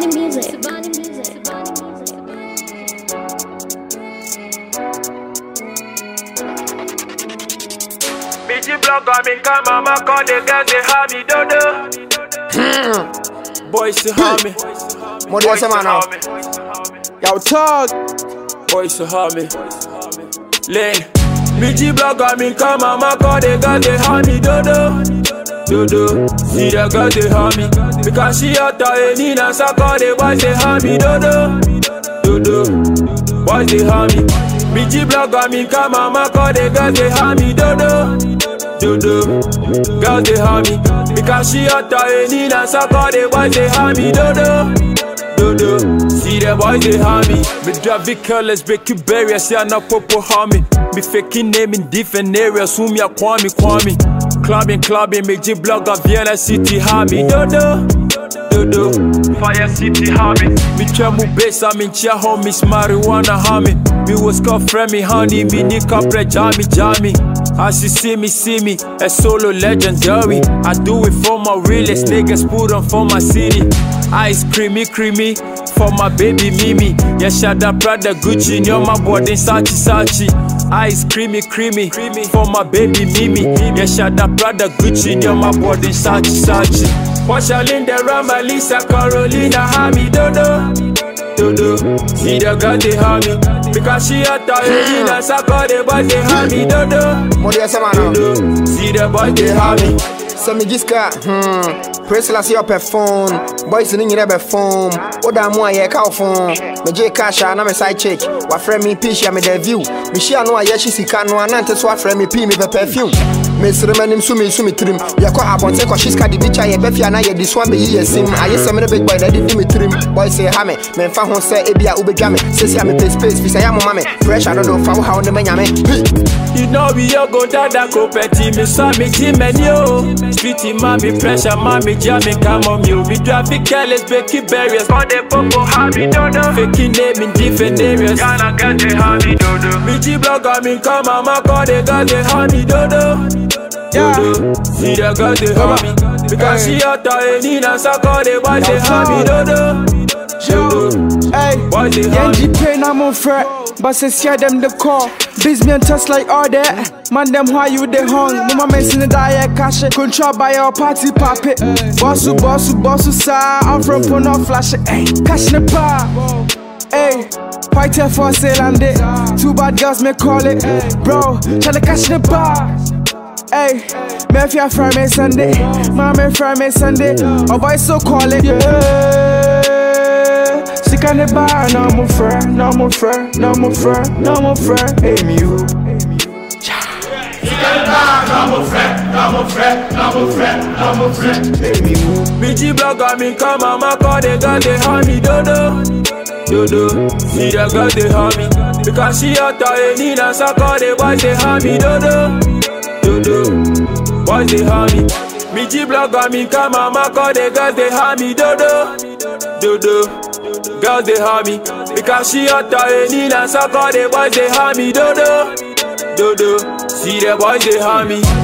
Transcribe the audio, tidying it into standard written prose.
Sabani music. BG block on me, come mama call the girls, they have me dodo. Boys to have me. What do you say, man? Yo, talk. Boys to have me. Lane. BG block on me, come mama call the girls, they have me dodo. Dodo. See the girls, they have me. Because she out there, Nina, so call the boys, they have me dodo. Dodo. Boys, they have me. BG block on me, come mama call the girls, they have me dodo. Dodo, girls they have me. Because she out there, Nina, so call the boys, they have me dodo. Dodo, see the boys, they have me. Me drive colors, break you barriers, yeah, no popo harm me. Me faking name in different areas, whom ya Kwame. Clubbing, make G blog of Vienna City, have me dodo. Dodo, Fire City, have me. Me tramu base, I'm in chia homies, marijuana, have me. Me was called friend me, honey, me nick up, jammy. As you see me, a solo legendary. I do it for my realest niggas, put on for my city. Ice creamy, for my baby Mimi. Yeah, Shada Prada Gucci, you're my body Sachi. Ice creamy, for my baby Mimi. Yeah, Shada Prada Gucci, you're my body Sachi. Washalinda Rama, Lisa, Carolina, Hami, Dodo. See the girl they have me. Because she out there, Nina, so call the boys, they have me dodo. What do you say, man? See the boys, they have me. So me just got, press la see up a phone. Boys in the phone. What I'm one year cow phone. Me J Kasha, na me side chick. What friend me pish, me the view. Me she know I she see can no anante so friend me pee me the perfume. Me sremen sumi trim. Ya ko abonte ko she's the bitch I be na ye this one be ye sim. I some the big boy that did me trim. Boy say ha me fa ho say e bia ubedwa me. Say me play space fi say ya mama me. Fresh I don't know how the man me. You know we all go dada ko peti me so me team yo. Streety mommy pressure mommy jamming come on you. We traffic careless break barriers for the popo happy dodo. Faking name in different areas. Gonna get the happy dodo. BG blog on me come mama call the girl the happy dodo. Dodo, see the girl they have me. Because she out there, Nina, so call the boys they have me dodo. Hey, Yenji pain I'm on fret, but say share them the call. Biz me and touch like all that. Man them why you they hung. Mama messing the diet cash. Control by your party papi. Bossu sa. I'm from Pono Flash. Hey, cash in the bar. Hey, white hair for sale and it. Two bad girls may call it. Bro, try to cash in the bar. Hey, me if you fry me Sunday, mama fry me Sunday. Oh boy so call it. Yeah. Sick on the bar, no more friend. Hey me you. Sick on the bar, no more friend. Hey me you. BG blog on me, come mama call the girl they have me dodo. See the girl they have me. Because she out there, Nina, so call the boys they have me dodo. Boys they have me. BG blog on me, come mama call the girls they have me dodo. Girls they have me. Because she out there, Nina, so call the boys they have me dodo. See the boys they have me.